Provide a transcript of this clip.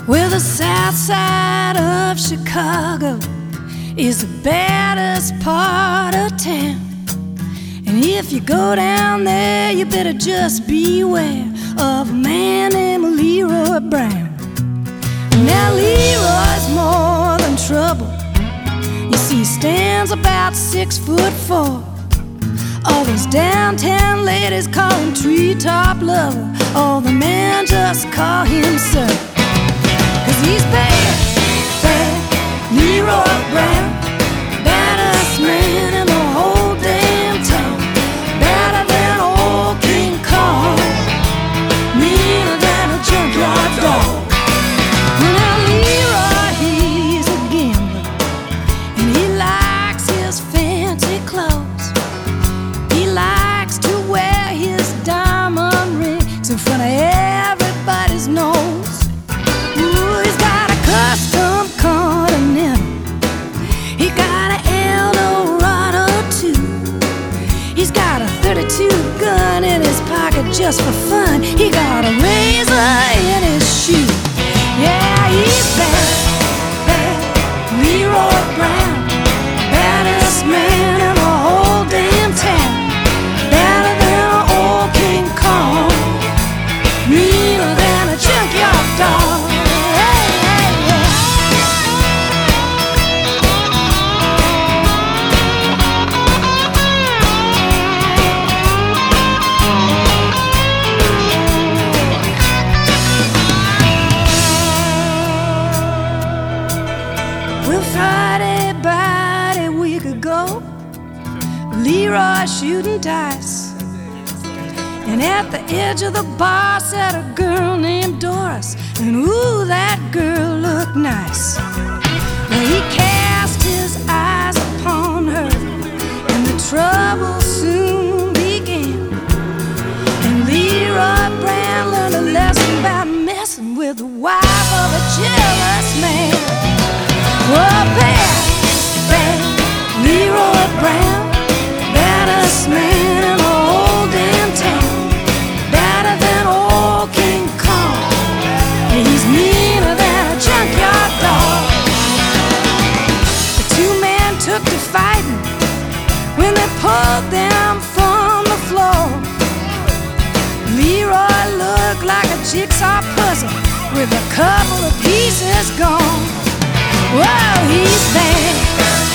Well, the south side of Chicago is the baddest part of town. And if you go down there, you better just beware of a man named Leroy Brown. Now Leroy's more than trouble. You see, he stands about 6'4". All those downtown ladies call him treetop lover. All the men just call him sir. 'Cause he's bad, bad, Leroy Brown. Baddest man in the whole damn town. Better than old King Kong. Meaner than a junkyard dog. Now Leroy, he's a gambler, and he likes his fancy clothes. He likes to wear his diamond rings in front of everybody's nose. Ooh, he's got a custom Continental. He got an Eldorado too. He's got a 32 gun in his pocket just for fun. He got a razor in his shoe. Yeah, he's bad, bad, Leroy Brown. Baddest man in the whole damn town. Better than an old King Kong. Meaner than a junkyard dog. Hey, hey, yeah. Well, about a week ago, Leroy shooting dice, and at the edge of the bar sat a girl named Doris, and ooh, that girl looked nice. Well, he cast his eyes upon her, and the trouble soon began. And Leroy Brown learned a lesson about messing with the wife of a jealous man. Oh, bad, bad, Leroy Brown. Baddest man in the whole damn town. Better than old King Kong. He's meaner than a junkyard dog. The two men took to fighting when they pulled them from the floor. Leroy looked like a jigsaw puzzle with a couple of pieces gone. Whoa, he's bad,